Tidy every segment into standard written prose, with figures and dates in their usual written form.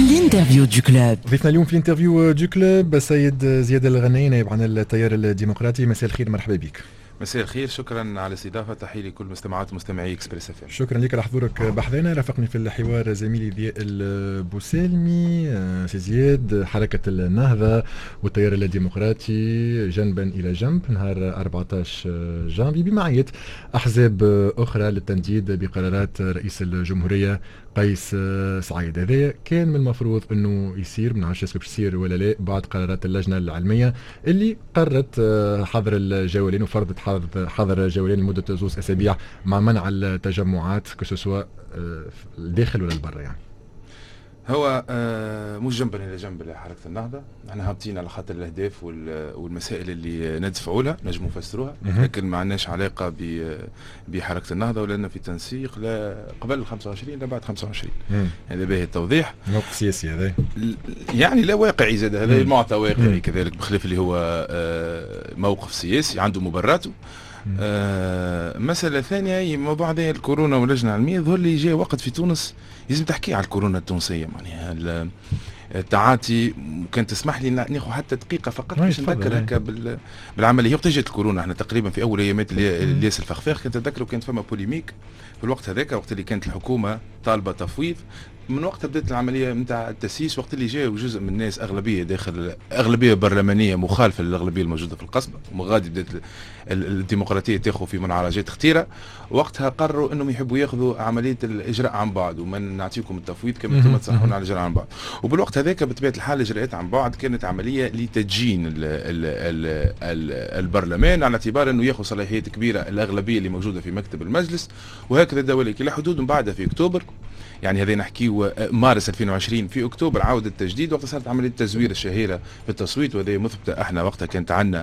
الانترفيو دو كلوب. ضيفنا اليوم في الانترفيو دو كلوب السيد زياد الغنايي نائب عن التيار الديمقراطي. مساء الخير، مرحبا بك. مساء الخير، شكرا على الاستضافه. تحيه لكل مستمعات ومستمعي اكسبريس اف ام. شكرا لك على حضورك بحثنا. رافقني في الحوار زميلي ضياء البوسلمي. سي زياد، حركه النهضه والتيار الديمقراطي جنبا الى جنب نهار 14 جانفي بمعيه احزاب اخرى للتنديد بقرارات رئيس الجمهوريه قيس سعيد. هذا كان من المفروض انه يصير، ما نعرفش باش يصير ولا لا، بعد قرارات اللجنه العلميه اللي قررت حظر الجولين وفرضت حظر جولين لمده 2 أسابيع مع منع التجمعات كسوا الداخل ولا البر. يعني هو مش جنبا الى جنب لحركه النهضه، احنا هابطين على خاطر الاهداف والمسائل اللي ندفعوا لها نجموا نفسروها، لكن ما عندناش علاقه بحركه النهضه ولنا في تنسيق لا قبل 25 لا بعد 25. هذا باهي التوضيح. موقف سياسي هذا، يعني لا واقعي زاد، هذا المعطى واقعي كذلك، بخلاف اللي هو موقف سياسي عنده مبراته. مسألة ثانية هي موضوع هذا الكورونا واللجنة العلمية. ظهر لي جاء وقت في تونس لازم تحكي على الكورونا التونسية، معناها التعاطي. كان تسمح لي ناخذ حتى دقيقة فقط باش نذكر هكا بالعملية. وقت جات الكورونا احنا تقريبا في أول أيامات الياس الفخفاخ، كنت أتذكر كانت فما بوليميك في الوقت هذاك، وقت اللي كانت الحكومة طالبة تفويض. من وقت بدات العمليه نتاع التاسيس، وقت اللي جاء جزء من الناس، اغلبيه داخل اغلبيه برلمانيه مخالفه للاغلبيه الموجوده في القصبه، وغادي بدات الديمقراطيه تاخذ في منعرجات خطيره. وقتها قرروا انهم يحبوا ياخذوا عمليه الاجراء عن بعد، وما نعطيكم التفويض كما انتم تصححون على الاجراء عن بعد. وبالوقت هذاك بطبيعه الحال الاجراءات عن بعد كانت عمليه لتدجين البرلمان، على اعتبار انه ياخذ صلاحيات كبيره الاغلبيه اللي موجوده في مكتب المجلس، وهكذا دولك الى حدود من بعدها في اكتوبر. يعني هذا نحكيه مارس 2020، في اكتوبر عاود التجديد، وقت صارت عمليه التزوير الشهيره في التصويت، وهذا مثبته احنا وقتها كانت عندنا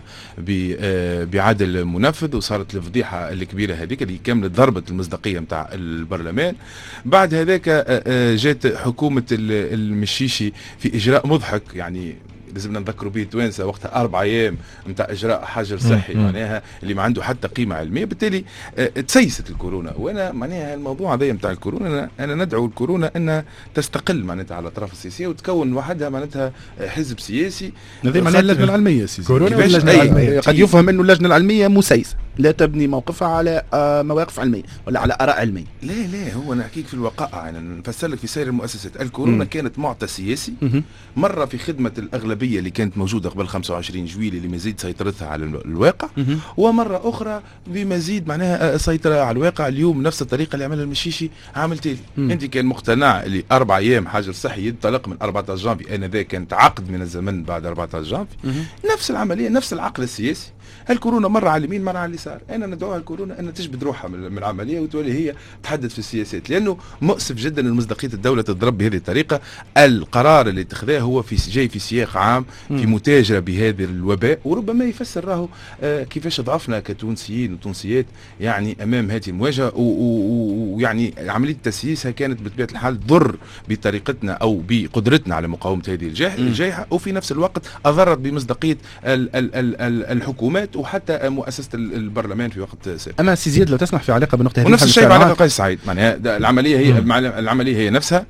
بعدل منفذ، وصارت الفضيحه الكبيره هذيك اللي كملت ضربه المصداقيه نتاع البرلمان. بعد هذاك جات حكومه المشيشي في اجراء مضحك، يعني لازمنا نذكروا به توانسه، وقتها 4 أيام نتاع اجراء حجر صحي معناها اللي ما عنده حتى قيمه علميه، بالتالي تسيست الكورونا. وانا معناها الموضوع هذا نتاع الكورونا، انا ندعو الكورونا انها تستقل معناتها على الاطراف السياسيه وتكون وحدها معناتها حزب سياسي. هذه معناها اللجنه العلميه سياسي. كورونا اللجنه العلميه قد يفهم انه اللجنه العلميه مسيسه، لا تبني موقفها على مواقف علميه ولا على اراء علميه. لا هو نحكيك في الوقائع، انا نفسر لك في سير المؤسسات. الكورونا كانت معطى سياسي، مره في خدمه الاغلبيه اللي كانت موجوده قبل 25 جويلية اللي مزيد سيطرتها على الواقع، ومره اخرى بمزيد معناها سيطره على الواقع. اليوم نفس الطريقه اللي عملها المشيشي عملت لي. انت كان مقتنع اللي 4 أيام حجر صحي ينطلق من 14 جانفي، انا ذا كانت عقد من الزمن بعد 14 جانفي. نفس العمليه، نفس العقل السياسي. الكورونا مره على اليمين مره على اليسار. انا ندعوها الكورونا ان تجبد روحها من العمليه وتولي هي تحدد في السياسات، لانه مؤسف جدا ان مصداقيه الدوله تضرب بهذه الطريقه. القرار اللي اتخذه هو جاي في سياق عام في متاجره بهذا الوباء، وربما يفسر راهو كيفاش ضعفنا كتونسيين وتونسيات يعني امام هذه المواجهه. ويعني عمليه تسييسها كانت بطبيعه الحال ضر بطريقتنا او بقدرتنا على مقاومه هذه الجائحه، وفي نفس الوقت اضرت بمصداقيه الحكومات وحتى مؤسسه البرلمان في وقت سابق. اما سي زياد لو تسمح في علاقه بنقطه هذه، ونفس الشيء مع قيس سعيد، معناها العمليه هي نفسها،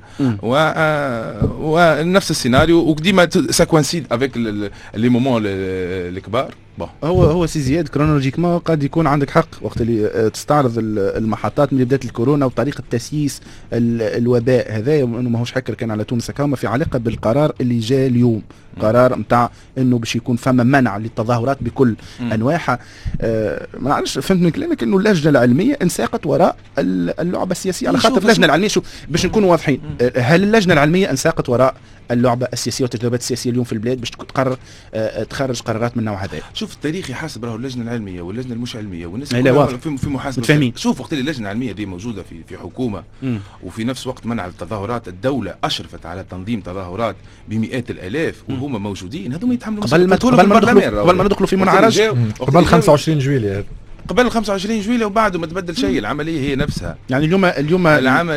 ونفس السيناريو، وديما ساكوانسيد افيك لي مومون الكبار. هو سي زياد كرونولوجيكمون قد يكون عندك حق وقت اللي تستعرض المحطات من بدايه الكورونا وطريقه تسييس الوباء هذا، انه ماهوش حكر كان على تونس كما في علاقه بالقرار اللي جاء اليوم، قرار نتاع انه باش يكون فما منع للتظاهرات بكل انواعها. ما نعرفش، فهمت من كلامك انه اللجنه العلميه انساقت وراء اللعبه السياسيه، على خاطر اللجنه العلميه باش نكونوا واضحين، هل اللجنه العلميه انساقت وراء اللعبه السياسيه والتجربات السياسيه اليوم في البلاد باش تقرر تخرج قرارات من النوع هذا؟ شوف التاريخ يحاسب راهو اللجنه العلميه واللجنه المش علميه والناس في محاسبه. شوف وقت اللي اللجنه العلميه دي موجوده في حكومه، وفي نفس وقت منع التظاهرات، الدوله اشرفت على تنظيم تظاهرات بمئات الالاف وهم موجودين، هذوما يتحملوا قبل ما ندخلوا في منعرج قبل 25 جويلية. قبل 25 جويلية وبعده ما تبدل شيء، العملية هي نفسها. يعني اليوم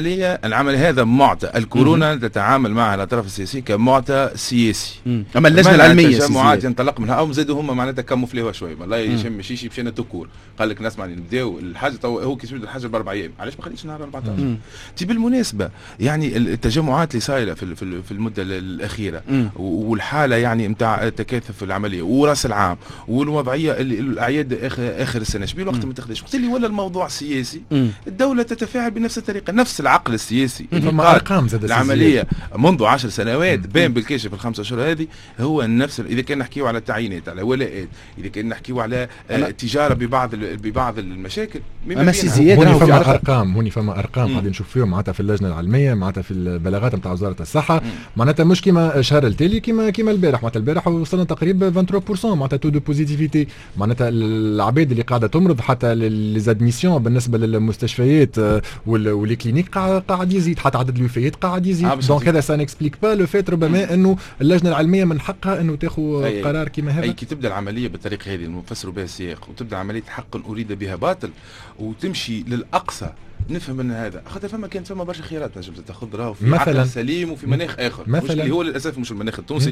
العملية هذا معطى، الكورونا تتعامل معها الأطراف السياسية كمعطى سياسي. أما اللجنة العلمية تجمعات ينطلق منها أو زادوا هم معناتها كمفليوها شوي، والله يشم شيشي مشينا تكور، قال لك نسمع نبداو الحاجة هو كي يسود الحاجة ب4 أيام، علاش ما خليش نهار 14؟ تي بالمناسبة يعني التجمعات اللي صايرة في المدة الأخيرة والحالة يعني نتاع تكاثف العملية وراس العام والوضعية الأعياد آخر السنة، شبيه الوقت ما تاخذش وقت اللي ولا الموضوع سياسي. الدولة تتفاعل بنفس الطريقة، نفس العقل السياسي. أرقام زاد العملية منذ 10 سنوات بان بالكاشف ال5 أشهر هذه هو نفس. إذا كان نحكيو على تعيينات، على ولاءات، إذا كان نحكيو على تجارة ببعض المشاكل. أما سي زياد هوني فما أرقام قاعدين نشوف فيهم معناتها في اللجنة العلمية، معناتها في البلاغات نتاع وزارة الصحة، معناتها مش كيما شهر التالي كيما البارح، معناتها البارح وصلنا تقريبا 23% معناتها تو دو بوزيتيفيتي، معناتها العباد اللي قاعده تمرض حتى ليزادميسيون بالنسبه للمستشفيات واللي كلينيك قاعد يزيد، حتى عدد الوفيات قاعد يزيد. دونك هذا سا نكسبليك با لو فيت ربما انه اللجنه العلميه من حقها انه تاخذ قرار كيما هذا. كي تبدا العمليه بالطريقه هذه نفسروا بها السياق، وتبدا عمليه حق اريد بها باطل وتمشي للاقصى، نفهم ان هذا خاطر كانت فما برشا خيارات نجم تاخذ راهو في عقل سليم وفي مناخ اخر، مش اللي هو للاسف مش المناخ التونسي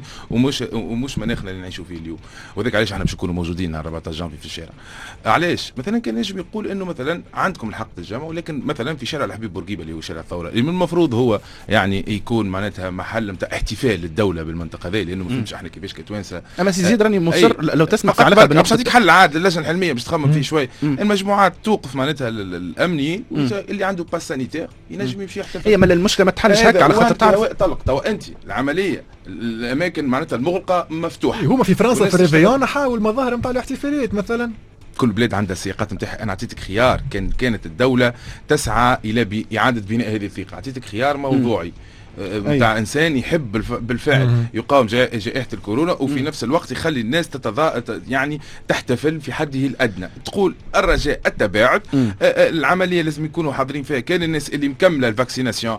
ومش مناخنا اللي نعيشوا فيه اليوم. وذاك علاش احنا باش نكونوا موجودين نهار 14 جانفي في الشارع. علاش مثلا كان يجب يقول انه مثلا عندكم الحق تتجمع، ولكن مثلا في شارع الحبيب بورقيبه اللي هو شارع الثوره اللي من المفروض هو يعني يكون معناتها محل نتاع احتفال للدوله بالمنطقه هذه، لانه ما فهمش احنا كيفاش كتوانسه. اما سي زيد راني مصر لو تسمع في علاقه باش نعطيك حل عاد اللجنه العلميه باش تخمم فيه شوي. المجموعات توقف معناتها الامنيين اللي عنده باس سانيتير ينجم يمشي يحتفل. اي ما المشكله ما تحلش هكا على خاطر تعرف طلق توا انت العمليه الاماكن معناتها المغلقه مفتوحه. هما في فرنسا في الريفيون حاول مظاهر نتاع الاحتفالات مثلا. كل بلاد عندها السياقات نتاعها. انا اعطيتك خيار، كانت الدوله تسعى الى اعاده بناء هذه الثقه، اعطيتك خيار موضوعي بتاع انسان يحب بالفعل يقاوم جائحه الكورونا وفي نفس الوقت يخلي الناس يعني تحتفل في حده الادنى. تقول الرجاء التباعد، العمليه لازم يكونوا حاضرين فيها كان الناس اللي مكمله الفاكسيناسيون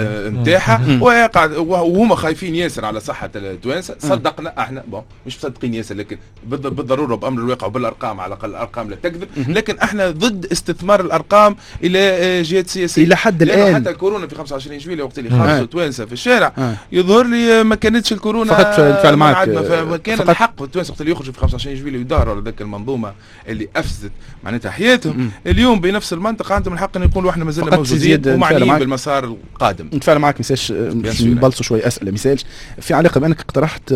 نتاعها وهم خايفين ياسر على صحه التوانسه. صدقنا احنا مش مصدقين ياسر، لكن بالضروره بامر الواقع وبالارقام، على الاقل الارقام لا تكذب، لكن احنا ضد استثمار الارقام الى جهات سياسيه الى حد الان. حتى الكورونا في 25 جويلية وقت اللي خرجوا في الشارع يظهر لي ما كانتش الكورونا فقط فعل معك، فكان الحق التوانسه وقت اللي يخرجوا في 25 جويلية ويداروا على ذاك المنظومه اللي افسدت معناتها حياتهم. اليوم بنفس المنطقه عندهم الحق ان يقولوا احنا مازلنا موجودين ومعنيين بالمسار القادم. نتفاعل معك مساج نبلصوا شوي اسئله مساج في علاقه بانك اقترحت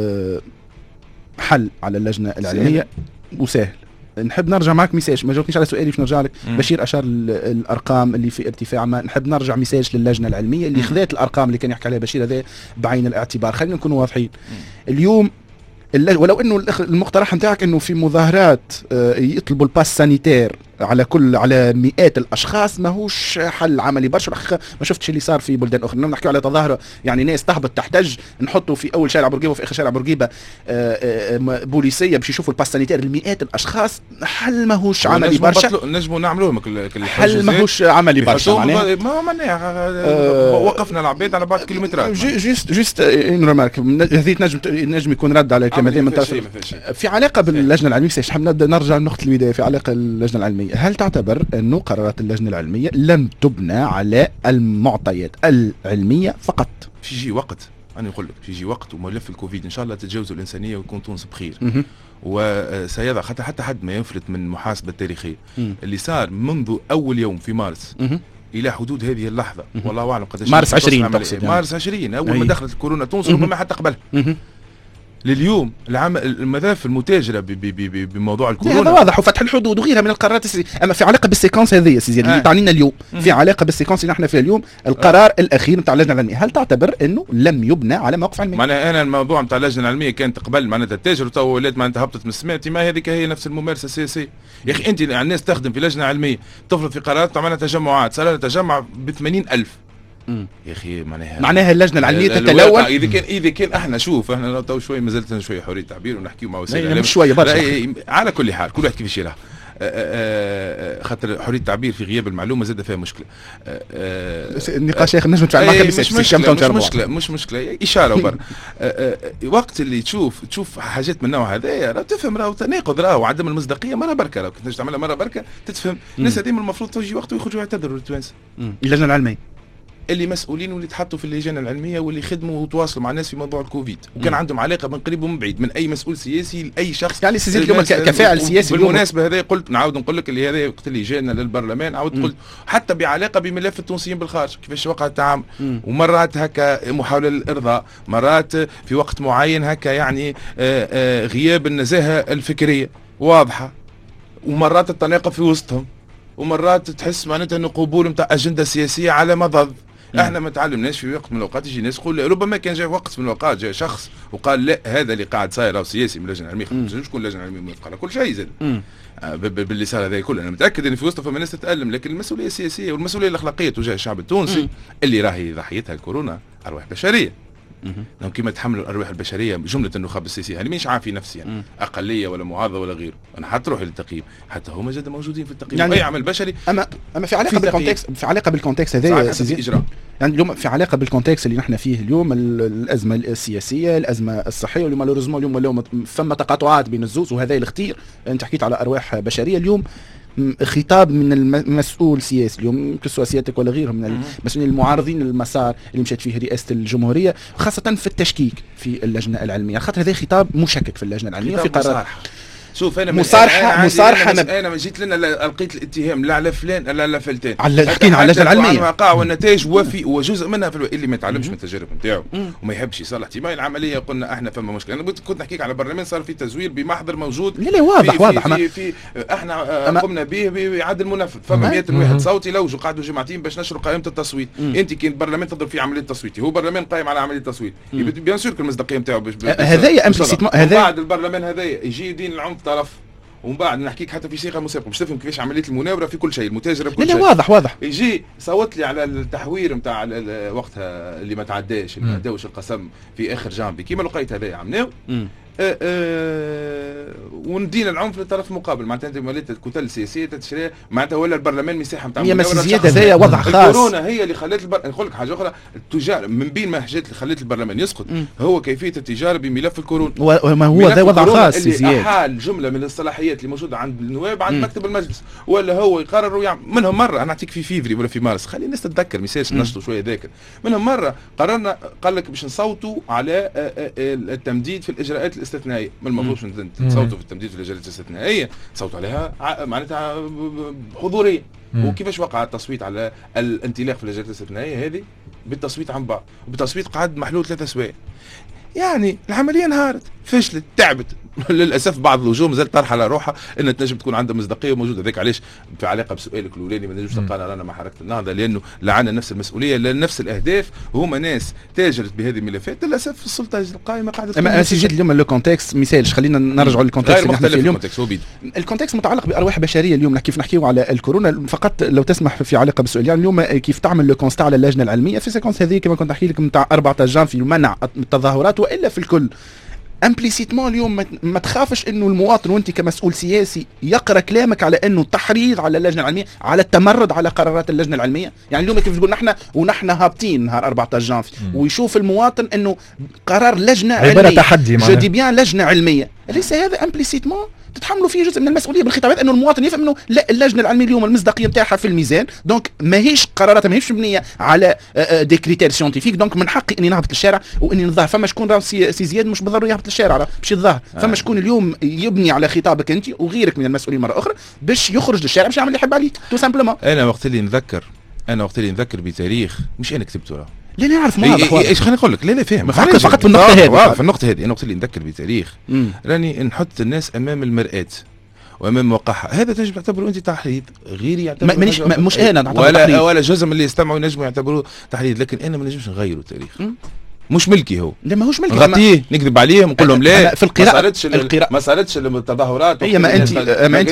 حل على اللجنه العلميه وسهل. نحب نرجع معك ميساج، ما جاوبتنيش على سؤالي باش نرجع لك. بشير اشار الارقام اللي في ارتفاع، ما نحب نرجع ميساج للجنه العلميه اللي خذات الارقام اللي كان يحكي عليها بشير هذا بعين الاعتبار. خلينا نكونوا واضحين اليوم، ولو انه المقترح نتاعك انه في مظاهرات يطلبوا الباس سانيتير على مئات الاشخاص ماهوش حل عملي برشا. الحقيقه ما شفتش اللي صار في بلدان اخرى. نحكي على تظاهره يعني ناس تهبط تحتج، نحطوا في اول شارع بورقيبه وفي اخر شارع بورقيبه بوليسيه باش يشوفوا الباس سانيتير لمئات الاشخاص. حل ماهوش عملي برشا. نجموا نعملوه حل ماهوش عملي برشا. معناها وقفنا العباد على بعض كيلومترات. جوست ان ريمارك هذه نجم يكون رد على الكلمه من طرف في علاقه باللجنه العلميه. نحب نرجع لنقطه البدايه في علاقه اللجنه العلميه. هل تعتبر أنه قرارات اللجنة العلمية لم تبنى على المعطيات العلمية فقط؟ في يجي وقت، أنا أقول لك في يجي وقت وملف الكوفيد إن شاء الله تتجاوز الإنسانية ويكون تونس بخير. وسيضع حتى حد ما ينفلت من محاسبة تاريخية. اللي صار منذ أول يوم في مارس الى حدود هذه اللحظة والله أعلم قداش. مارس 20 تقصد؟ مارس 20 أول ما دخلت الكورونا تونس ربما حتى قبلها. لليوم الملف المتاجره بموضوع الكورونا هذا واضح، وفتح الحدود وغيرها من القرارات اما في علاقه بالسيكونس هذه سي زياد اللي تعنينا اليوم في علاقه بالسيكونس اللي احنا فيها اليوم القرار الاخير نتاع اللجنه العلميه، هل تعتبر انه لم يبنى على موقف علمي؟ معناها انا الموضوع نتاع اللجنه العلميه كانت قبل معناتها التاجر وتو ولات معناتها هبطت من السماء. ما هذيك هي نفس الممارسه السياسيه يا اخي. انت الناس تخدم في لجنه علميه تفرض في قرارات تعملها تجمعات، صار لها تجمع ب 80,000 يا اخي. معناها اللجنه العلميه تتلون. اذا كان احنا شوف احنا تو شوي ما زلت شويه حريه تعبير ونحكيو مع وسائل الاعلام شويه برشا. على كل حال كل واحد كيفاش يراه. خاطر حريه التعبير في غياب المعلومه زاد فيها مشكله. النقاش يا اخي نجم تفعل معك مش مشكله اشاره وبر. وقت اللي تشوف حاجات من النوع هذايا راه تفهم راهو تناقض راهو عدم المصداقيه مره بركه، راهو كنت تعملها مره بركه تتفهم. الناس هذيما المفروض تجي وقت ويخرجوا يعتذروا للتوانسه. اللجنه العلميه اللي مسؤولين واللي تحطوا في اللجان العلميه واللي خدموا وتواصلوا مع الناس في موضوع الكوفيد وكان عندهم علاقه من قريب ومن بعيد من اي مسؤول سياسي لاي شخص. يعني سيزيد اليوم كفاعل سياسي بالمناسبه هذا قلت نعاود نقول لك اللي هذا وقت اللي جانا للبرلمان عاود قلت حتى بعلاقه بملف التونسيين بالخارج كيفاش وقع التعامل. ومرات هكا محاوله للارضاء، مرات في وقت معين هكا يعني غياب النزاهه الفكريه واضحه، ومرات التناقض في وسطهم، ومرات تحس معناتها انه قبول نتاع اجنده سياسيه على مضض. احنا ما تعلمناش في وقت من الاوقات يجي ناس يقول ربما كان جاء وقت من الاوقات جاء شخص وقال لا هذا اللي قاعد صاير راهو سياسي من اللجنه العلميه، ما شكون اللجنه العلميه موافقه على كل شيء زاد باللي صار هذا كله. انا متاكد ان في وسط فما ناس تتالم، لكن المسؤوليه السياسيه والمسؤوليه الاخلاقيه تجاه الشعب التونسي اللي راهي ضحيتها الكورونا ارواح بشريه. كما تحملوا الارواح البشريه جمله النخب السياسيه، انا مش عافي نفسي يعني اقليه ولا معارضه ولا غيره، انا حتى روحي للتقييم حتى هما زاد موجودين في التقييم يعني اي عمل بشري. اما في علاقه بالكونتكست، في علاقه بالكونتكست هذا يعني اليوم في علاقه بالكونتكست اللي نحن فيه اليوم، الازمه السياسيه، الازمه الصحيه، واللي مالوريزمون اليوم فما تقاطعات بين الزوز، وهذا الختير انت حكيت على ارواح بشريه. اليوم خطاب من المسؤول سياسي اليوم كسوا سيادتك ولا غيرهم من المسؤولين المعارضين للمسار اللي مشات فيه رئاسه الجمهوريه، خاصه في التشكيك في اللجنه العلميه، خاطر هذا خطاب مشكك في اللجنه العلميه في قرار. شوف انا مصارحه انا جيت لنا لقيت الاتهام لا على فلان لا على فلتان، حكينا على اللجنه العلميه الواقع والنتائج وفي وجزء منها في اللي ما يتعلمش من التجارب نتاعو وما يحبش يصلح احتمال العمليه. قلنا احنا فما مشكله. انا كنت نحكيك على برلمان صار في تزوير بمحضر موجود لا واضح في احنا قمنا به بعدل منفذ. فما 100 واحد صوتي لوجوا قعدوا جمعتين باش نشروا قائمه التصويت. انت كي البرلمان تضرب في عمليه تصويتي، هو برلمان قائم على عمليه تصويت بيان سور المصداقيه نتاعو هذايا امبليسيتمون. هذا بعد البرلمان هذايا يجي يدين العنف طرف، ومن بعد نحكيك حتى في صيغه مسابقه باش تفهم كيفاش عمليه المناوره في كل شيء، المتاجره بكل شيء. لا واضح يجي صوت لي على التحوير نتاع وقتها اللي ما تعداش، اللي ما داوش القسم في اخر جانبي كيما لقيت هذا عملناه. وندينا العنف للطرف المقابل، معناتها انت ماليه الكتل السياسيه تشري معناتها ولا البرلمان مساحه نتاع مناوره. زياده هذايا وضع خاص. الكورونا هي اللي خلت نقول لك حاجه اخرى، التجار من بين ما حاجات اللي خلت البرلمان يسقط هو كيفيه التجاره بملف الكورونا. وما هو ذا وضع خاص اللي احال جمله من الصلاحيات اللي موجوده عند النواب عند مكتب المجلس، ولا هو يقرر ويعمل. منهم مره انا نعطيك في فيفري ولا في مارس، خلي الناس تتذكر ميساج نشطوا شويه ذاكر. منهم مره قررنا قال لك باش نصوتوا على التمديد في الاجراءات الاستثنائيه. المفروض تصوتوا في التمديد في الاجراءات الاستثنائيه تصوتوا عليها معناتها حضوريه. وكيفاش وقع التصويت على الانطلاق في الاجراءات الاستثنائيه هذه؟ بالتصويت عن بعض، وبالتصويت قعد محلول 3 اسابيع. يعني العمليه انهارت، فشلت، تعبت. للاسف بعض الوجوه مازال طرح على روحها ان تنجم تكون عندها مصداقيه وموجوده. هذاك علاش في علاقه بسؤالك الاولاني ما نجمش تلقانا رانا مع حركه النهضه، لانه لعنا نفس المسؤوليه لنفس الاهداف، هما ناس تاجرت بهذه الملفات. للاسف السلطه القائمه قاعده. اما سي جيت اليوم لو كونتكست مثالش، خلينا نرجعوا للكونتكست اللي احنا فيه اليوم. الكونتكست متعلق بارواح بشريه اليوم، كيف نحكيوا على الكورونا. فقط لو تسمح في علاقه بالسؤال، يعني اليوم كيف تعمل لو كونستا على اللجنه العلميه في سيكونس هذه كما كنت احكي لك نتاع 14 جانفي منع التظاهرات، والا في الكل امبليسيتمون اليوم ما تخافش انه المواطن وانت كمسؤول سياسي يقرا كلامك على انه تحريض على اللجنه العلميه، على التمرد على قرارات اللجنه العلميه. يعني اليوم كيف تقول ونحن هابطين نهار 14 جانفي، ويشوف المواطن انه قرار لجنه علميه تحدي جو دي بيان لجنه علميه، ليس هذا امبليسيتمون تتحملوا فيه جزء من المسؤوليه بالخطابات، انه المواطن يفهم انه لا اللجنه العلميه اليوم المصداقيه نتاعها في الميزان، دونك ماهيش قراراتها ماهيش مبنيه على دي كريتير سيونتيفيك، دونك من حقي اني نهبط للشارع واني نظهر. فما شكون راه سي زياد مش بالضروره يهبط للشارع باش يظهر، فما شكون اليوم يبني على خطابك انت وغيرك من المسؤولين مره اخرى باش يخرج للشارع باش يعمل اللي يحب عليه تو سامبلومون. انا وقت اللي نذكر بتاريخ مش انا كتبته راه لا نعرف واضح. ايش خليني نقول لك لا فاهم فقط في النقطه هذه. في النقطه هذه انا وقت اللي نذكر بتاريخ راني نحط الناس امام المرآة وامام موقعها. هذا تنجم تعتبره انت تحريض، غيري يعتبره مش انا ولا جزء من اللي يستمعوا ينجموا يعتبروه تحريض، لكن انا ما نجمش نغيروا التاريخ. مش ملكي هو. لا ماهوش ملكي. نغطيه نكذب عليهم نقول لهم لا في القراءة ما صارتش التظاهرات. هي ما انت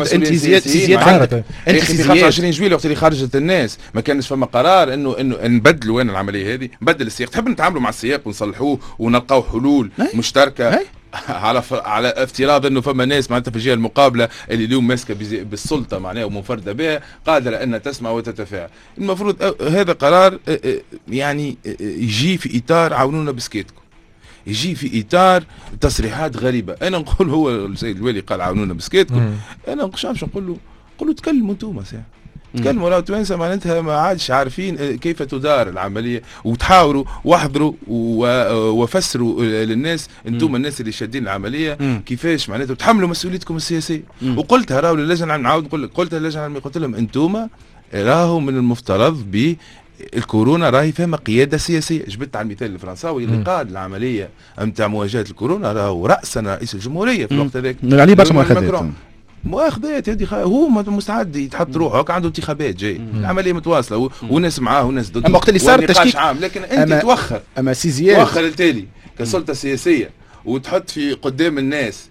زياد عارف انت في 25 جويلية وقت اللي خرجت الناس ما كانش فما قرار انه نبدلوا العمليه هذه، نبدل السياق. تحب نتعاملوا مع السياق ونصلحوه ونلقاو حلول مشتركه. على افتراض انه فما ناس معناتها في الجهه المقابله اللي اليوم ماسكه بالسلطه معناها ومنفرده بها قادره ان تسمع وتتفاعل. المفروض هذا قرار يعني يجي في اطار عاونونا بسكيتكم، يجي في اطار تصريحات غريبه. انا نقول هو السيد الوالي قال عاونونا بسكيتكم، انا مش نقول له تكلموا انتم ساعه، تكلموا راهو التوانسه معناتها ما عادش عارفين كيف تدار العمليه، وتحاوروا واحضروا وفسروا للناس انتم الناس اللي شادين العمليه كيفاش معناتها تحملوا مسؤوليتكم السياسيه. وقلتها راهو للجنه، نعاود نقول لك قلتها للجنه العلميه، قلت لهم انتم راهو من المفترض الكورونا راهي فما قياده سياسيه. جبت على المثال الفرنساوي اللي قاد العمليه نتاع مواجهه الكورونا راهو راسا رئيس الجمهوريه في الوقت هذاك، عليه برشا مؤاخذات. مؤاخذات هذه هو مستعد يتحط روحه، عنده انتخابات جاي، العمليه متواصله وناس معاه وناس ضده. اما وقت اللي صار تشكيك عام، لكن انت توخر سي زياد توخر التالي كسلطه سياسيه وتحط في قدام الناس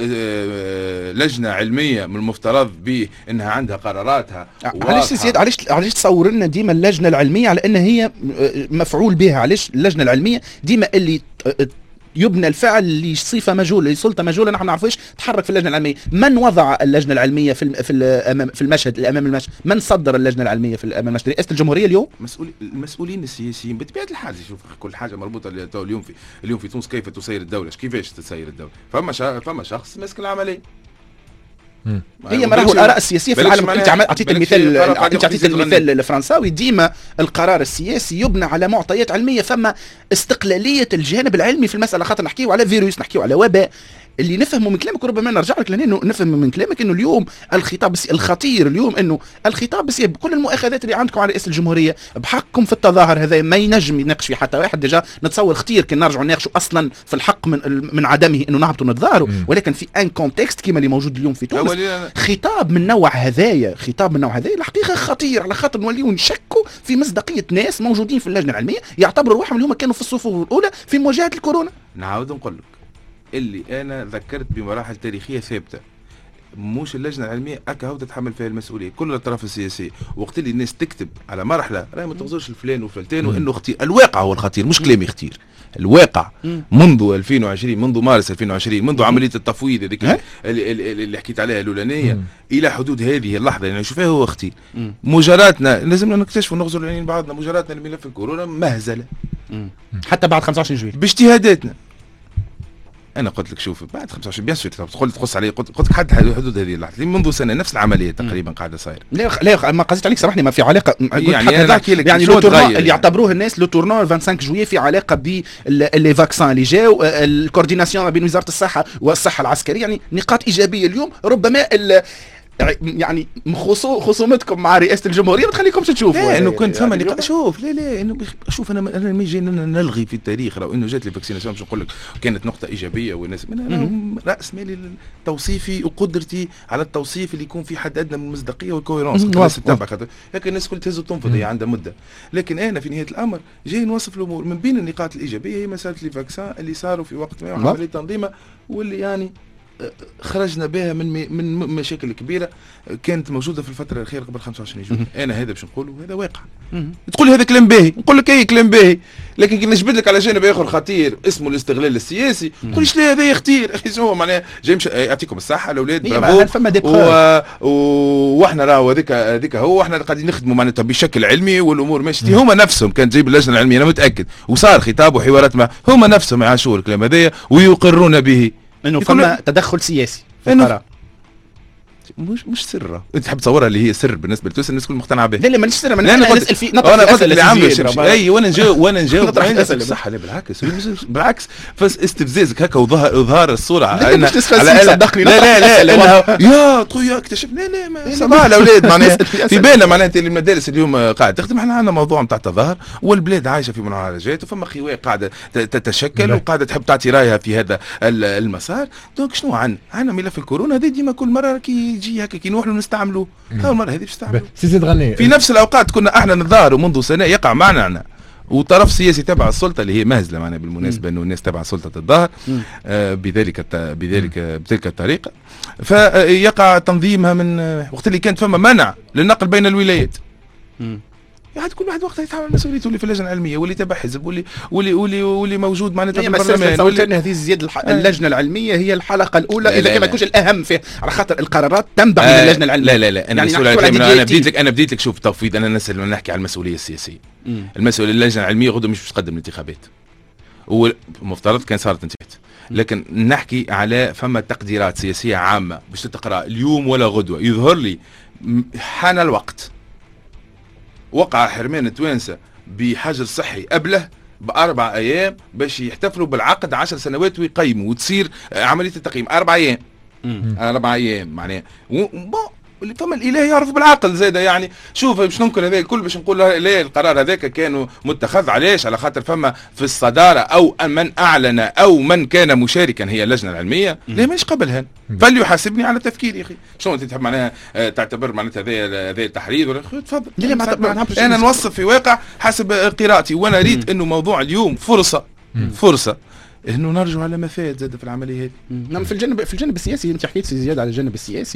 لجنه علميه من المفترض بانها عندها قراراتها. علاش سي زياد علاش تصور لنا ديما اللجنه العلميه على ان هي مفعول بها؟ علاش اللجنه العلميه ديما اللي يبنى الفعل اللي صفه مجهوله، اللي سلطه مجهوله، نحن ما نعرفوش تحرك في اللجنه العلميه؟ من وضع اللجنه العلميه في المشهد امام المشهد؟ من صدر اللجنه العلميه في امام المشهد؟ رئاسه الجمهوريه اليوم؟ المسؤولين السياسيين بطبيعه الحال. شوف كل حاجه مربوطه اليوم في تونس كيف تسير الدوله، كيفاش تسير الدوله. فما شخص ماسك العمليه. هي ما راهو الاراء السياسيه في العالم. انت اعطيت المثال، انت اعطيت المثال الفرنساوي. ديما القرار السياسي يبنى على معطيات علميه، فما استقلاليه الجانب العلمي في المساله. خاطر نحكيو على فيروس، نحكيو على وباء. اللي نفهمه من كلامك، وربما نرجع لك لانه نفهم من كلامك انه اليوم الخطاب الخطير اليوم انه الخطاب السياسي بكل المؤاخذات اللي عندكم على رئاسه الجمهوريه بحقكم في التظاهر هذا ما ينجم يناقش فيه حتى واحد. ديجا نتصور خطير كي نرجعوا نناقشوا اصلا في الحق من عدمه انه نهبطوا نتظاهروا، ولكن في ان كونتكست كيما اللي موجود اليوم في تونس خطاب من نوع هذايا الحقيقه خطير، على خاطر نوليو نشكوا في مصداقيه ناس موجودين في اللجنه العلميه يعتبروا روحهم اللي هم كانوا في الصفوف الاولى في مواجهه الكورونا. نعاود نقول لك اللي انا ذكرت بمراحل تاريخيه ثابته، مش اللجنه العلميه اكا هو تتحمل فيها المسؤوليه، كل الاطراف السياسيه. وقت اللي الناس تكتب على مرحله راهي ما تغزرش الفلان وفلتان وانه خطير، الواقع هو الخطير مش كلامي خطير. الواقع منذ 2020، منذ مارس 2020، منذ عمليه التفويض هذيك اللي حكيت عليها الاولانيه الى حدود هذه اللحظه اللي نشوفها هو خطير. مجراتنا لازمنا نكتشفوا نغزر العينين بعضنا، مجراتنا لملف الكورونا مهزله حتى بعد 25 جويلية باجتهاداتنا. انا قلت لك شوف بعد 25 بيان سور تقص علي، قلت لك حد حدود هذه اللحظه منذ سنه نفس العمليه تقريبا قاعده صايره. لا ما قصدت عليك صراحه، ما في علاقه يعني لو اللي يعتبروه الناس لو تورنون 25 جويي في علاقه باللي فاكسان اللي جاوا، الكورديناسيون بين وزاره الصحه والصحه العسكريه، يعني نقاط ايجابيه اليوم. ربما يعني خصومتكم مع رئاسه الجمهوريه ما تخليكمش تشوفوا انه كنت فما لقاء. شوف لا انه شوف انا ما يجي نلغي في التاريخ راه انه جات لي فاكسيناسيون، مش نقول لك كانت نقطه ايجابيه والناس راس مالي توصيفي وقدرتي على التوصيف اللي يكون في حد ادنى من المصداقيه والكويرونس. الناس تتبع خاطر لكن الناس كل تهز وتنفض، هي عندها مده. لكن انا في نهايه الامر جاي نوصف الامور. من بين النقاط الايجابيه هي مساله لي فاكسان اللي صاروا في وقت ما عمليه تنظيمه، واللي يعني خرجنا بها من مشاكل كبيره كانت موجوده في الفتره الاخيره قبل 25 جويلية. انا هذا باش نقوله هذا واقع. تقول هذا كلام باهي، نقول لك اي كلام باهي، لكن كي نجبد لك على جانب اخر خطير اسمه الاستغلال السياسي تقول لا هذا خطير. اخي شنو معناها جاي يعطيكم الصحه الاولاد برافو واحنا راهو هذيك هو احنا قاعدين نخدموا معناتها بشكل علمي والامور ماشيه. هما نفسهم كان تجيب اللجنه العلميه انا متاكد وصار خطاب وحوارات مع هما نفسهم يعاشوا الكلام هذايا ويقرون به انه فما تدخل سياسي في القرار. مش سر انت تحب تصورها اللي هي سر بالنسبه لتونس الناس الكل مقتنعه به. لا مانيش سر، انا نسال في انا قلت اللي عامله اي وانا نجاوب صح. لا بالعكس فاستفزازك هكا واظهار الصوره على لا يا خويا اكتشفنا لا صباح الاولاد معناها في بالنا معناتها المدارس اليوم قاعده تخدم. احنا عندنا موضوع نتاع التظاهر والبلاد عايشه في منعرجات وفما خواه قاعده تتشكل وقاعده تحب تعطي رايها في هذا المسار. دونك شنو عندنا ملف الكورونا هذا ديما كل مره كي يجي هكا كي نروحوا نستعملوه اول مره هذه باش نستعملوه. سيزيد غني في نفس الاوقات كنا احنا نتظاهروا منذ سنه يقع معنا وطرف سياسي تبع السلطه اللي هي مهزله معنا بالمناسبه انه الناس تبع السلطه تتظاهر بتلك الطريقه، فيقع تنظيمها من وقت اللي كانت فما منع للنقل بين الولايات. يعني كل واحد وقتها يتحمل مسؤوليته، اللي في اللجنه العلميه واللي تبع حزب واللي موجود معناتها في البرلمان. هذه زياد اللجنه العلميه هي الحلقه الاولى اذا كان ما يكونش الاهم فيه، على خاطر القرارات تنبع من اللجنه العلميه. لا انا يعني انا بديت لك شوف تفويض، انا نحكي على المسؤوليه السياسيه. المسؤوليه اللجنه العلميه غدوه مش تقدم الانتخابات، ومفترض كان صارت انتهت، لكن نحكي على فما تقديرات سياسيه عامه باش تقرا اليوم ولا غدوه. يظهر لي حان الوقت، وقع حرمان التوانسه بحجر صحي قبله ب4 أيام باش يحتفلوا بالعقد 10 سنوات ويقيموا وتصير عمليه التقييم 4 أيام. 4 أيام معناها اللي فما الاله يعرف بالعقل زاده. يعني شوف باش ننكر هذا الكل باش نقول لا القرار هذاك كانوا متخذ علاش؟ على خاطر فما في الصداره او من اعلن او من كان مشاركا هي اللجنه العلميه. لا مانيش قبلها، فليحاسبني على تفكيري يا اخي. شلون انت تحب معناها تعتبر معناتها هذا التحريض ولا تفضل؟ انا نوصف في واقع حسب قراءتي، وانا اريد انه موضوع اليوم فرصه انه نرجع على مفاد زاد في العمليه هذه. نعم. في الجانب السياسي انت حكيت سي زياد على الجانب السياسي.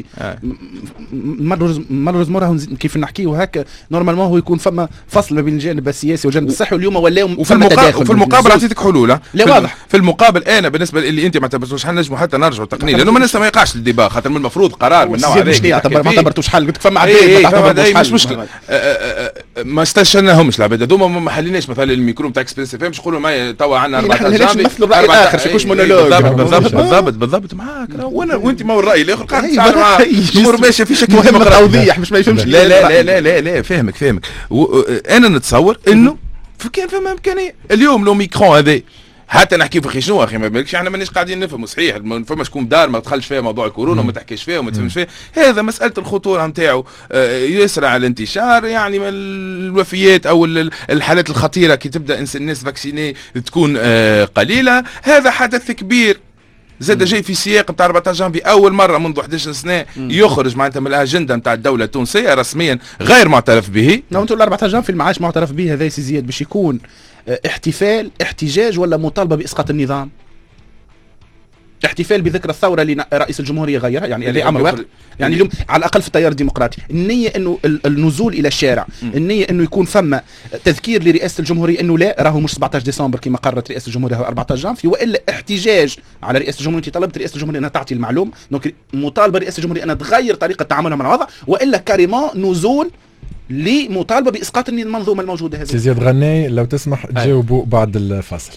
مرة كيف نحكيه هكا نورمالمون هو يكون فما فصل ما بين الجانب السياسي والجانب الصحي، واليوم ولاو وفي المقابل اعطيتك حلول. لا واضح في المقابل انا بالنسبه اللي انت ما اعتبرتوش حل نجموا حتى نرجعوا التقنيه، لانه ما يقعش الديبا، خاطر من المفروض قرار من نوع هذا ما اعتبرتوش حل. قلت فما عباد مش مشكله ما استشناهمش العباد هذوما ما حليناش مثلا الميكرو نتاع اكسبريس اف ام باش يقولوا ما توا عندنا 14 بالضبط معاك. وانا وانت ما هو الراي الاخر قاعد تساعد معاه الامور ماشيه في شكل مهم توضيح مش ما يفهمش. لا فهمك انا نتصور انه كان فما امكانيه اليوم لو ميكرون هذا حتى نحكي في شنو اخي ما بالكش احنا مانيش قاعدين نفهموا صحيح. فما شكون دار ما تدخلش فيها موضوع الكورونا وما تحكيش فيها وما تفهمش فيها. هذا مساله الخطوره نتاعو يسرع الانتشار. يعني الوفيات او الحالات الخطيره كي تبدا الناس فاكسيني تكون قليله. هذا حدث كبير زاد جاي في سياق نتاع 14 جانفي اول مره منذ 11 سنه يخرج معناتها من الاجنده نتاع الدوله التونسيه رسميا غير معترف به. نعم. انتم 14 جانفي المعاش معترف به هذا سي زياد باش يكون احتفال احتجاج ولا مطالبه باسقاط النظام؟ احتفال بذكرى الثوره اللي رئيس الجمهوريه غيرها، يعني هذا امر واقع. يعني اليوم على الاقل في التيار الديمقراطي النيه انه النزول الى الشارع، النيه انه يكون فما تذكير لرئاسه الجمهوريه انه لا راهو مش 17 ديسمبر كما قررت رئاسه الجمهوريه، هو 14 جانفي، والا احتجاج على رئاسه الجمهوريه. انت طلبت رئاسه الجمهوريه انها تعطي المعلوم، دونك مطالبه رئاسه الجمهوريه انها تغير طريقه تعاملها مع الوضع، والا كاريمون نزول لمطالبه باسقاط المنظومه الموجوده هذه. سي زياد غناي لو تسمح تجاوبوا بعد الفاصل.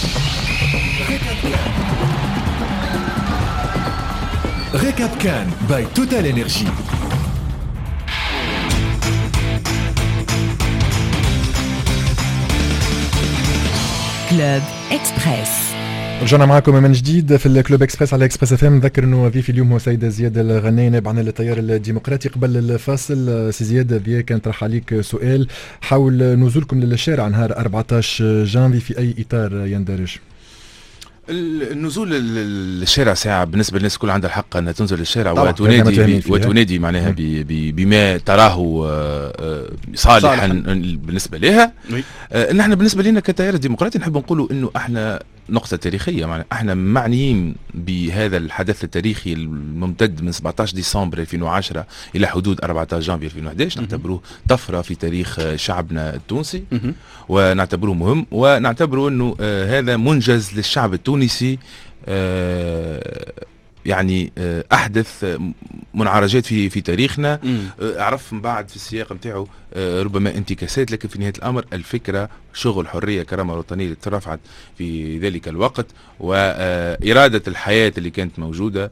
ريكاب كان باي توتال انرجي. كلوب اكسبريس. رجعنا معكم من جديد في الكلوب اكسبريس على اكسبريس اف ام. نذكر انه ضيفي اليوم هو سيد زياد الغناي نائب عن التيار الديمقراطي. قبل الفاصل سي زياد كان طرح عليك سؤال حول نزولكم للشارع نهار 14 جانفي في اي اطار يندرج؟ النزول للشارع ساعة بالنسبة للناس كل عندها الحق أن تنزل للشارع وتنادي معناها بما تراه صالحا بالنسبة لها. نحن بالنسبة لنا كتيار الديمقراطي نحب نقولوا أنه احنا نقطة تاريخية. يعني احنا معنيين بهذا الحدث التاريخي الممتد من 17 ديسمبر 2010 إلى حدود 14 جانفي 2011. نعتبروه طفرة في تاريخ شعبنا التونسي ونعتبروه مهم، ونعتبره أنه هذا منجز للشعب التونسي. يعني احدث منعرجات في تاريخنا. عرف من بعد في السياق نتاعو ربما انتكاسات، لكن في نهايه الامر الفكره شغل حريه كرامه وطنيه اللي ترفعت في ذلك الوقت، واراده الحياه اللي كانت موجوده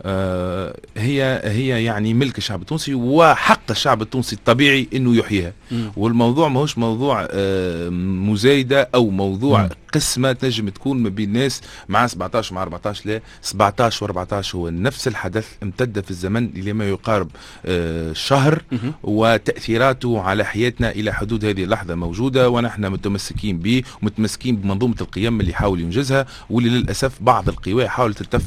هي يعني ملك الشعب التونسي وحق الشعب التونسي الطبيعي انه يحييها. والموضوع ماهوش موضوع مزايده او موضوع قسمه تنجم تكون ما بين الناس مع 17 مع 14. لا، 17 و14 هو نفس الحدث امتد في الزمن الى ما يقارب شهر، وتاثيراته على حياتنا الى حدود هذه اللحظه موجوده، ونحن متمسكين به ومتمسكين بمنظومه القيم اللي حاول ينجزها، واللي للاسف بعض القوى حاولت تلتف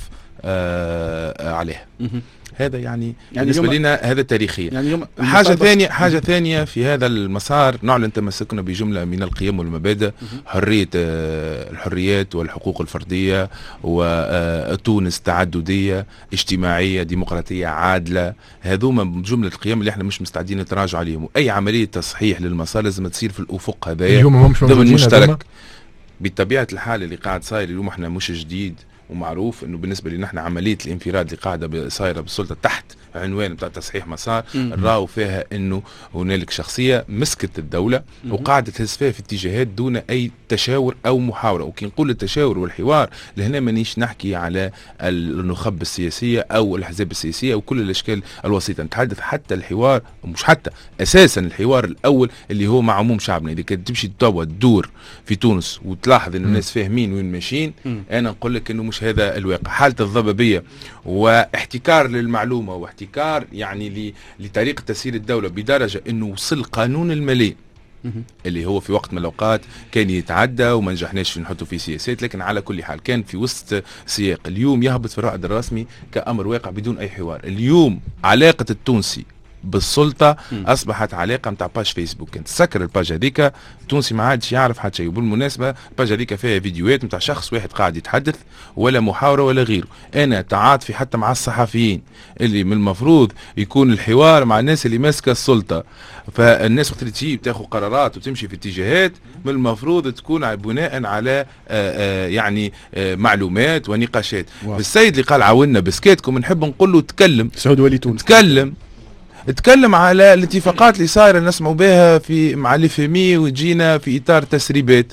عليها. هذا يعني بالنسبه لنا هذا تاريخيا. يعني حاجه ثانيه في هذا المسار، نعلن تمسكنا بجمله من القيم والمبادئ، حريه الحريات والحقوق الفرديه، وتونس تعدديه اجتماعيه ديمقراطيه عادله. هذوما جمله القيم اللي احنا مش مستعدين نتراجع عليهم، واي عمليه تصحيح للمسار لازم تصير في الافق هذايا ضمن مشترك. بطبيعه الحال اللي قاعد صاير اليوم احنا مش جديد، ومعروف انه بالنسبه لنا احنا عمليه الانفراد اللي قاعده صايره بالسلطه تحت عنوان بتاع تصحيح مسار، راو فيها انه هنالك شخصيه مسكت الدوله وقاعده تهز فيها في اتجاهات دون اي تشاور او محاوره. وكي نقول التشاور والحوار لهنا مانيش نحكي على النخب السياسيه او الاحزاب السياسيه او كل الاشكال الوسيطه، نتحدث حتى الحوار، مش حتى اساسا الحوار الاول اللي هو مع عموم شعبنا. اذا كنت تمشي توا تدور في تونس وتلاحظ ان الناس فاهمين وين ماشيين، انا نقول لك انه مش هذا الواقع. حاله الضبابيه واحتكار للمعلومه واحتكار يعني لطريقه تسيير الدوله بدرجه انه وصل قانون الماليه اللي هو في وقت من الاوقات كان يتعدى وما نجحناش في نحطه في سياسات، لكن على كل حال كان في وسط سياق. اليوم يهبط في الرائد الرسمي كامر واقع بدون اي حوار. اليوم علاقه التونسي بالسلطه اصبحت علاقه نتاع باج فيسبوك. كنت تسكر الباج هذيك التونسي ما عادش يعرف حتى شيء. وبالمناسبه الباج هذيك فيها فيديوهات نتاع شخص واحد قاعد يتحدث ولا محاوره ولا غيره. انا تعاطفي حتى مع الصحفيين اللي من المفروض يكون الحوار مع الناس اللي ماسكه السلطه، فالناس وقت اللي تجي تاخذ قرارات وتمشي في اتجاهات من المفروض تكون بناء على يعني معلومات ونقاشات. السيد اللي قال عاونا بسكاتكم نحب نقول له تكلم سعود ولي تونس، اتكلم على الاتفاقات اللي صايره نسمعوا بها في مع الفمي وتجينا في اطار تسريبات،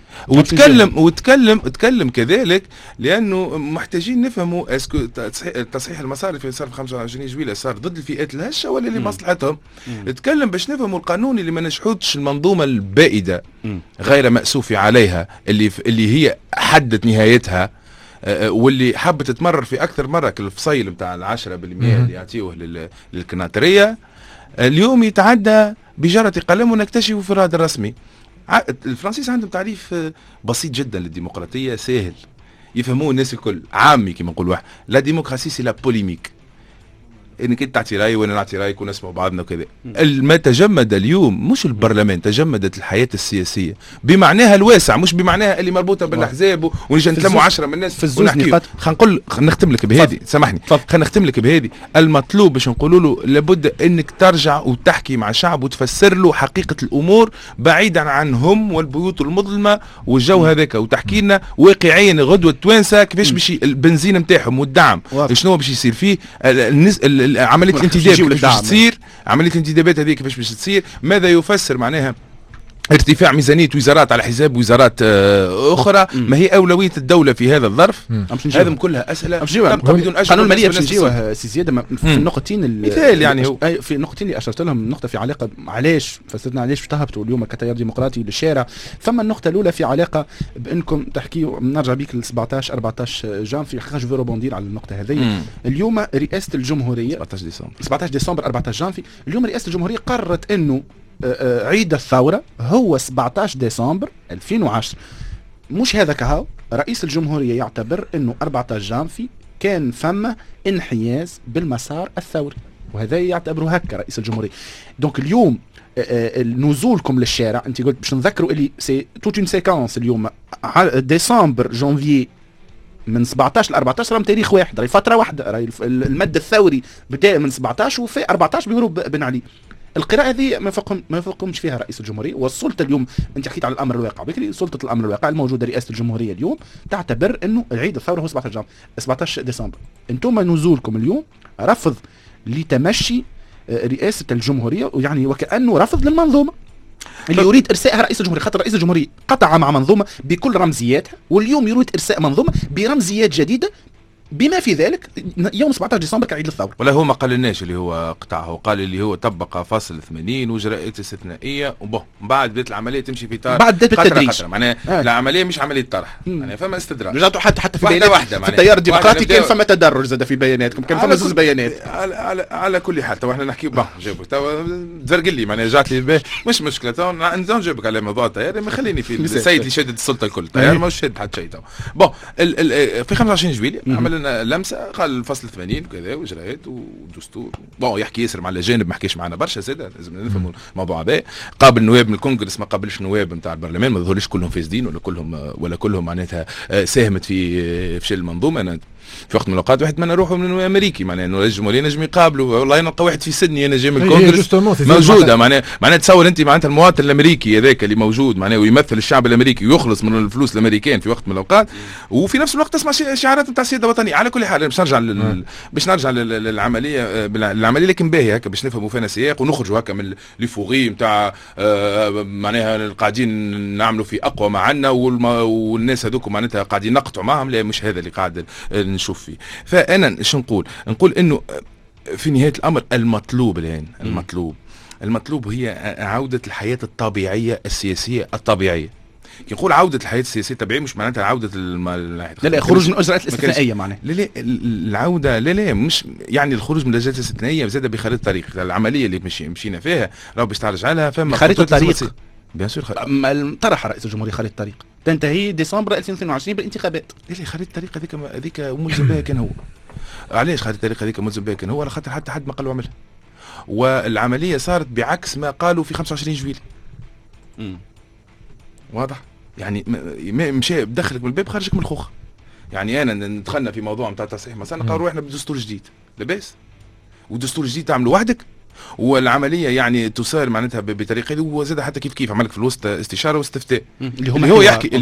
وتكلم كذلك، لانه محتاجين نفهموا اسكو تصحيح المسار اللي صار في 25 جويلية صار ضد الفئات الهشه ولا لمصلحتهم. اتكلم باش نفهموا القانون اللي ما نجحوش المنظومه البائده غير مأسوف عليها اللي هي حدت نهايتها، واللي حبت تتمرر في اكثر مره كالفصيل نتاع 10% اللي يعطيوه للكناطريه. اليوم يتعدى بجرة قلم ونكتشفه في الرائد الرسمي. الفرنسيس عندهم تعريف بسيط جدا للديمقراطيه سهل يفهموه الناس الكل، عامي كما نقول واحد. لا ديمقراطيه سي لا بوليميك، انك انت تعطي راي وانا نعطي رايك ونسمع بعضنا وكذا. ما تجمد اليوم مش البرلمان، تجمدت الحياه السياسيه بمعناها الواسع، مش بمعناها اللي مربوطه بالاحزاب ونجي نتلموا 10 من الناس في ونحكي. خلينا نختم لك بهذه، سامحني، خلينا نختم لك بهذه. المطلوب باش نقولوا له لابد انك ترجع وتحكي مع شعب وتفسر له حقيقه الامور بعيدا عنهم والبيوت المظلمه والجو هذاك، وتحكي لنا واقعيا غدوه التوانسه كيفاش باش البنزين نتاعهم والدعم شنو باش يصير فيه، عمليه الانتداب كيفاش باش تصير، عمليه الانتدابات هذه كيفاش باش تصير، ماذا يفسر معناها ارتفاع ميزانية وزارات على حساب وزارات أخرى، ما هي أولوية الدولة في هذا الظرف. هذه كلها أسئلة تبقى بدون أجل. قانون المالية باش نجيوه سي زياد في النقطتين مثال يعني هو في النقطتين اللي أشرت لهم. نقطة في علاقة علاش فسرنا علاش تهبطوا اليوم كتيار ديمقراطي للشارع. ثم النقطة الأولى في علاقة بأنكم تحكيوا، نرجع بيك ل 17 جانفي، حقيقة جو روبوندير على النقطة هذه. اليوم رئاسة الجمهورية 17 ديسمبر 14 جانفي، اليوم رئاسة الجمهورية قررت أنه عيد الثورة هو 17 ديسمبر 2010. مش هذا كهو، رئيس الجمهورية يعتبر انه 14 جانفي كان فما انحياز بالمسار الثوري، وهذا يعتبره هكا رئيس الجمهورية. دونك اليوم نزولكم للشارع، انت قلت باش نذكروا اللي سي توت اون سيكونس. اليوم ديسمبر جانفي من 17 ل 14 راهم تاريخ واحد، راهي فترة واحدة، راهي المد الثوري بتاعي من 17 وفي 14 بيهرب بن علي. القراءة هذه ما يفقهمش فيها رئيس الجمهورية. والسلطة اليوم انت حكيت على الامر الواقع بكري، سلطة الامر الواقع الموجودة رئاسة الجمهورية اليوم تعتبر انه العيد الثورة هو 17 ديسمبر. انتم نزولكم اليوم رفض لتمشي رئاسة الجمهورية، ويعني وكأنه رفض للمنظومة اللي يريد ارسائها رئيس الجمهورية. خاطر رئيس الجمهورية قطع مع منظومة بكل رمزياتها، واليوم يريد ارساء منظومة برمزيات جديدة، بما في ذلك يوم 17 ديسمبر كعيد الثورة. ولا هو ما قال لناش اللي هو قطعه، وقال اللي هو طبق فاصل 80 وجرائات استثنائيه، وبه بعد بدات العمليه تمشي في اطار بعد بالتدريج. معناها العمليه مش عمليه طرح، يعني فما استدراج. رجعتوا حتى في بيانات في التيار الديمقراطي كان فما تدرج زاد في بياناتكم، كان فما زوج بيانات. على كل حال تو احنا نحكي جاوبك تو تزرق لي، معناها جات لي مش مشكله تو نجاوبك على موضوع التيار. ما خليني في السيد اللي شدد السلطه الكل، التيار مش شاد حتى شيء. تو في 25 جويلية عمل لنا لمسه، قال الفصل 80 وكذا واجراءات ودستور. بون يحكي ياسر مع الاجانب، ما حكيش معنا برشا زاد، لازم نفهموا الموضوع هذا. قابل نواب من الكونغرس، ما قابلش نواب نتاع البرلمان، ما ظهرليش كلهم فاسدين ولا كلهم معناتها ساهمت في فشل المنظومه. انا في وقت من الاوقات واحد من روحه من امريكي، معناها انه الجمهوريه نجم يقابلوا. والله نلقى واحد في سيدني انا جاي من الكونغرس موجوده، معناها تصور انت معناتها المواطن الامريكي هذاك اللي موجود معناها ويمثل الشعب الامريكي ويخلص من الفلوس الامريكان في وقت من الاوقات، وفي نفس الوقت تسمع شعارات نتاع السياده الوطنيه. على كل حال باش نرجع للعمليه لكن باهي هكا باش نفهموا فينا سياق ونخرجوا هكا من ليفوغي نتاع معناها قاعدين نعملوا في اقوى ما عندنا والناس هذوك معناتها قاعدين نقطعوا معهم. لا، مش هذا اللي قاعد نشوف فيه. فانا شو نقول انه في نهايه الامر المطلوب الان المطلوب هي عوده الحياه الطبيعيه السياسيه الطبيعيه. كي نقول عوده الحياه السياسيه الطبيعيه مش معناتها عوده لا خروج من الاجراءات الاستثنائيه معناها. لا العوده لا مش يعني الخروج من الاجراءات الاستثنائيه زاد بخارطه الطريق. العمليه اللي مشينا فيها راهو باش ترجع لها فما خارطه الطريق. بيان سور طرح رئيس الجمهوريه خارطه الطريق تنتهي ديسمبر 2022 بالانتخابات. اللي خارطه الطريق هذيك ملزم بها كان هو. علاش خارطه الطريق هذيك ملزم بها كان هو؟ على خاطر حتى حد ما قال له عملها، والعمليه صارت بعكس ما قالوا في 25 جويلية. واضح يعني مشى بدخلك من الباب خارجك من الخوخ. يعني انا دخلنا في موضوع نتاع تصحيح مثلا قالوا احنا بدستور جديد، لاباس ودستور جديد تعملوا وحدك، والعمليه يعني تسار معناتها بطريقه اللي هو زاد حتى كيف عملك في الوسط استشاره واستفتاء اللي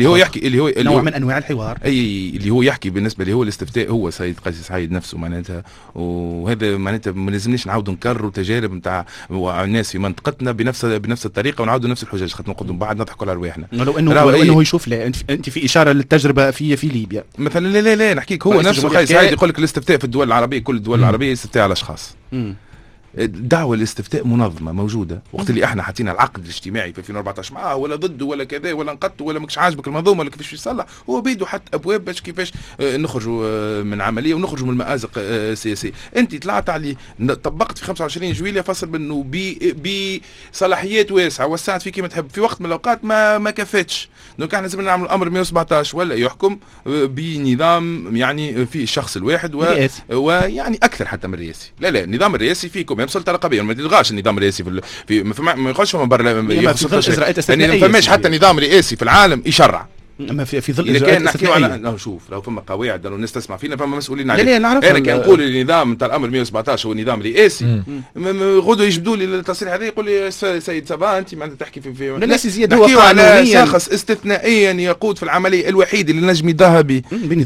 هو نوع من انواع الحوار. اي اللي هو يحكي بالنسبه اللي هو الاستفتاء هو سيد قيس سعيد نفسه معناتها. وهذا معناتها ما لازمنيش نعاودوا نكرروا تجارب نتاع الناس في منطقتنا بنفس الطريقه ونعاودوا نفس الحجج خاطر نقعدوا بعد نضحكوا على ارواحنا. لو انه يشوف لا انت في اشاره للتجربه في ليبيا مثلا. لا نحكيك هو نفسه قيس سعيد يقول لك الاستفتاء في الدول العربيه كل الدول العربيه استفتاء على اشخاص. دعوة الاستفتاء منظمة موجودة وقت اللي احنا حطينا العقد الاجتماعي في 2014 معاه ولا ضده ولا كذا ولا نقطه ولا ماكش عاجبك المنظومة ولا كيفاش يصلح، هو بيدو حتى ابواب باش كيفاش نخرجوا من عملية ونخرجوا من المآزق السياسية. انت طلعت علي طبقت في 25 جويلية فصل منه بصلاحيات واسعة وسعت فيه كما تحب في وقت من الاوقات ما كفتش. دونك احنا لازم نعمل امر 117 ولا يحكم بنظام يعني فيه الشخص الواحد ويعني اكثر حتى من الرئاسي. لا النظام الرئاسي فيكم سلطه رقابيه ما تلغاش النظام الرئاسي ما يقولش من برا ما فماش حتى نظام رئاسي في العالم يشرع. اما في ظل اذا كان نحكيو على شوف لو فما قواعد لو الناس تسمع فينا فما مسؤولين عليه. انا كان نقول النظام نتاع الامر 117 هو نظام رئاسي غدو يجبدوا لي التصريح هذا يقول لي سيد سبا انت ما تحكي في لا زياد هو على شخص استثنائيا يقود في العمليه الوحيد اللي نجم يذهب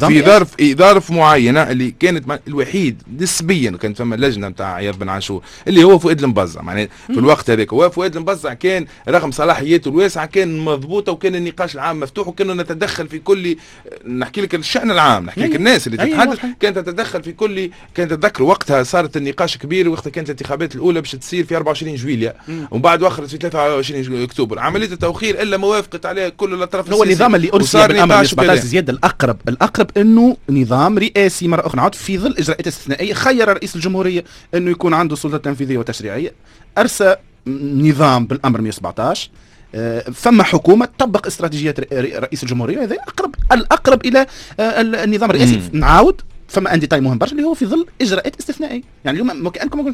في ظرف معينه اللي كانت الوحيد نسبيا كانت فما لجنه نتاع عياض بن عاشور اللي هو فؤاد المبزع معناها في الوقت هذاك. هو فؤاد المبزع كان رغم صلاحياته الواسعه كان مضبوطه وكان النقاش العام مفتوح وكان نتدخل في كل نحكي لك الشأن العام نحكي لك الناس اللي تتحدث كانت تتدخل في كل كانت تذكر وقتها صارت النقاش كبير وقتها كانت الانتخابات الاولى باش تصير في 24 جويلية ومن بعد وخرت في 23 اكتوبر. عمليه التوخير الا ما وافقت عليها كل الاطراف. هو النظام اللي ارسل بالامر 17 زياد الاقرب انه نظام رئاسي مره اخرى عاد في ظل اجراءات استثنائيه. خير رئيس الجمهوريه انه يكون عنده سلطه تنفيذيه وتشريعيه، ارسى نظام بالامر 117 فما حكومه تطبق استراتيجيات رئيس الجمهوريه. هذا الاقرب الى النظام الرئاسي. نعاود فما عندي مهم برشا اللي هو في ظل اجراءات استثنائيه. يعني اليوم كانكم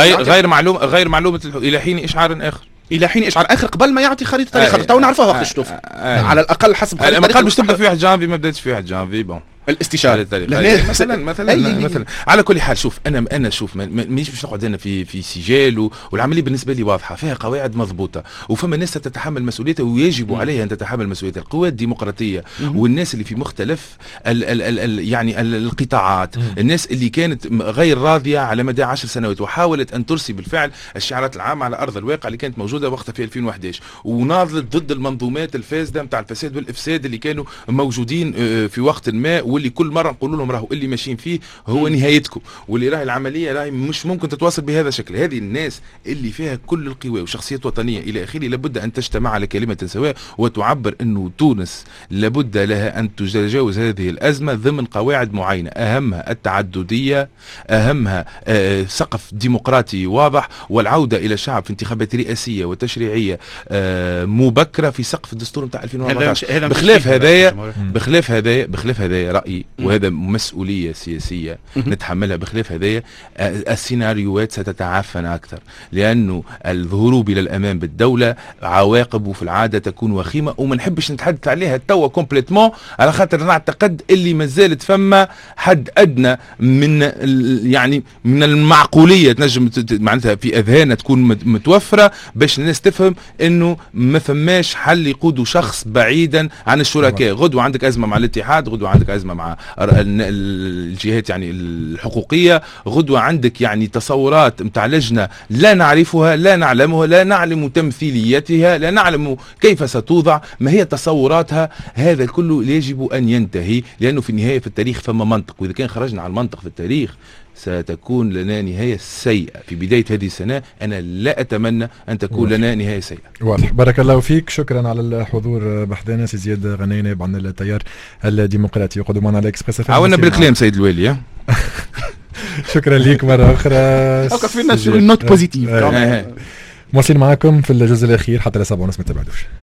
غير معلومه الى حين اشعار اخر قبل ما يعطي خريطه طريق تو نعرفها وقت الشتوف على الاقل حسب خريطه الطريق باش تبدا في 1 جانفي ما بداتش في 1 جانفي بون الاستشاره مثلا على كل حال. شوف انا شوف مانيش باش نقعد انا في سجال والعمليه بالنسبه لي واضحه فيها قواعد مضبوطه وفما ناس تتحمل مسؤوليتها ويجب عليها ان تتحمل مسؤوليتها. القوى الديمقراطيه والناس اللي في مختلف يعني القطاعات، الناس اللي كانت غير راضيه على مدى 10 سنوات وحاولت ان ترسي بالفعل الشعارات العامه على ارض الواقع اللي كانت موجوده وقتها في 2011 وناضلت ضد المنظومات الفاسده نتاع الفساد والافساد اللي كانوا موجودين في وقت ما واللي كل مره نقول لهم راهو اللي ماشيين فيه هو نهايتكم واللي راهي العمليه راهي مش ممكن تتواصل بهذا الشكل. هذه الناس اللي فيها كل القوى وشخصيات وطنيه الى اخره لابد ان تجتمع على كلمه سواء وتعبر انه تونس لابد لها ان تتجاوز هذه الازمه ضمن قواعد معينه، اهمها التعدديه، اهمها سقف ديمقراطي واضح والعوده الى الشعب في انتخابات رئاسيه وتشريعيه مبكره في سقف الدستور نتاع 2014. بخلاف هذايا رأيي وهذا مسؤولية سياسية نتحملها بخلاف هذايا، السيناريوهات ستتعفن أكثر، لأنه الهروب إلى الأمام بالدولة عواقبه في العادة تكون وخيمة، وما نحبش نتحدث عليها توا كومبليتمون، على خاطر نعتقد اللي مازالت فما حد أدنى من يعني من المعقولية تنجم معناتها في أذهاننا تكون متوفرة باش الناس تفهم إنه ما فماش حل يقودوا شخص بعيدا عن الشركاء. غدوة عندك أزمة مع الاتحاد، غدوة عندك أزمة مع الجهات يعني الحقوقية، غدوة عندك يعني تصورات متاع لجنة لا نعرفها، لا نعلمها، لا نعلم تمثيليتها، لا نعلم كيف ستوضع، ما هي تصوراتها. هذا كله يجب أن ينتهي، لأنه في النهاية في التاريخ فما منطق، وإذا كان خرجنا على المنطق في التاريخ ستكون لنا نهاية سيئة. في بداية هذه السنة أنا لا أتمنى أن تكون لنا نهاية سيئة. واضح. بارك الله فيك، شكرا على الحضور بحثنا. سي زياد غناية نائب عن التيار الديمقراطي يقودوا معنا على اكسبريس. عاونا بالكلام سيد الوالي. شكرا ليك مرة أخرى. فينا نوت بوزيتيف. مواصلين معكم في الجزء الأخير حتى ل 7:30، ما تبعدوش.